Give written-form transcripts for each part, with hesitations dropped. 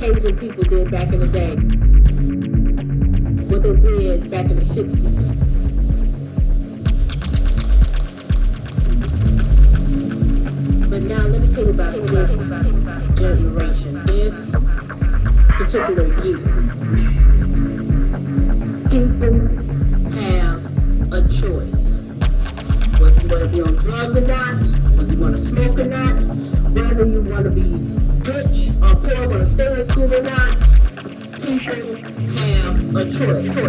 Cajun people did back in the day, what they did back in the 60s. But now let me tell you about this generation, this particular year. People have a choice. Whether you want to be on drugs or not, whether you want to smoke or not, whether you want to be rich or poor, want to stay in school or not, people have a choice.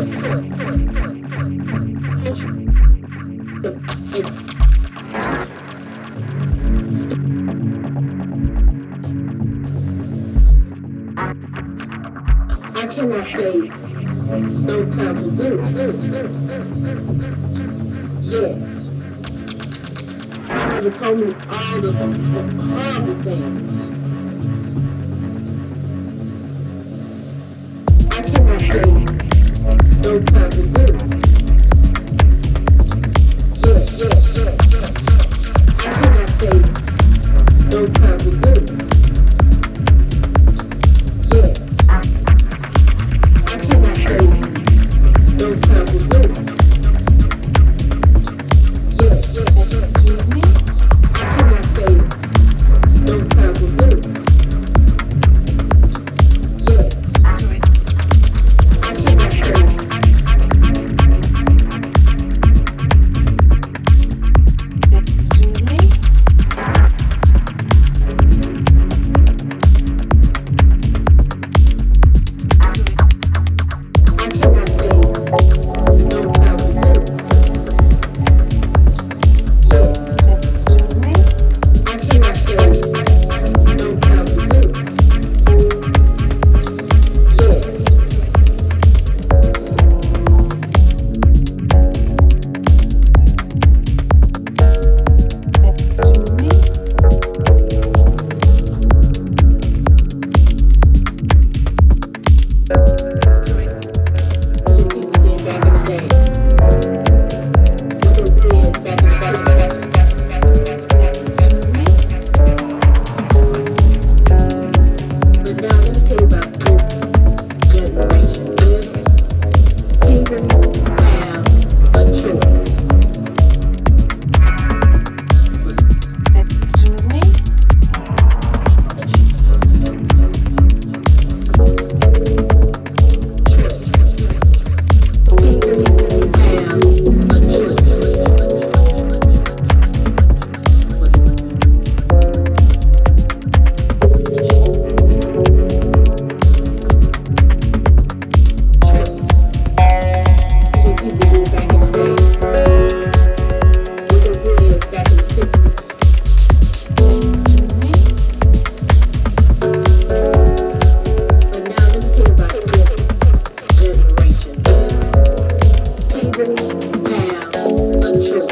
I cannot say those times are good. Yes. My mother told me all the horrible things. I cannot say those times are good. Yes. I cannot say those times are good. Yes. I cannot say those times are good. Excuse me? I cannot say those times were good. Yes. I cannot say. Excuse me? I cannot say those times were good.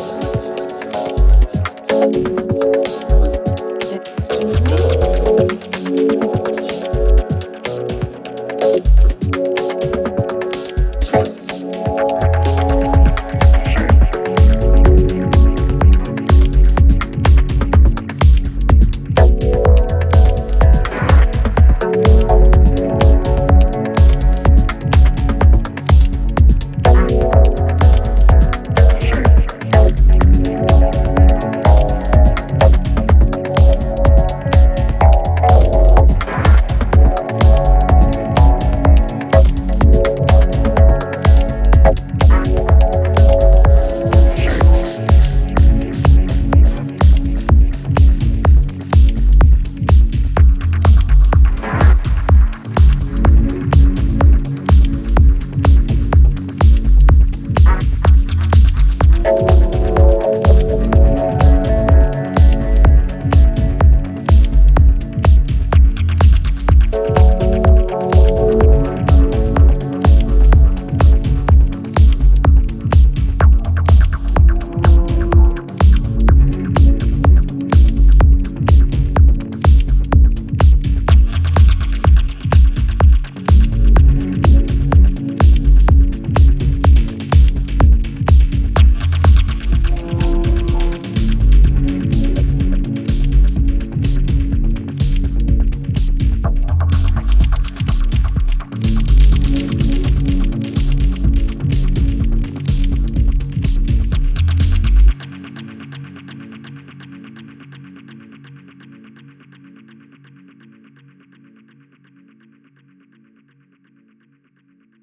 Excuse me?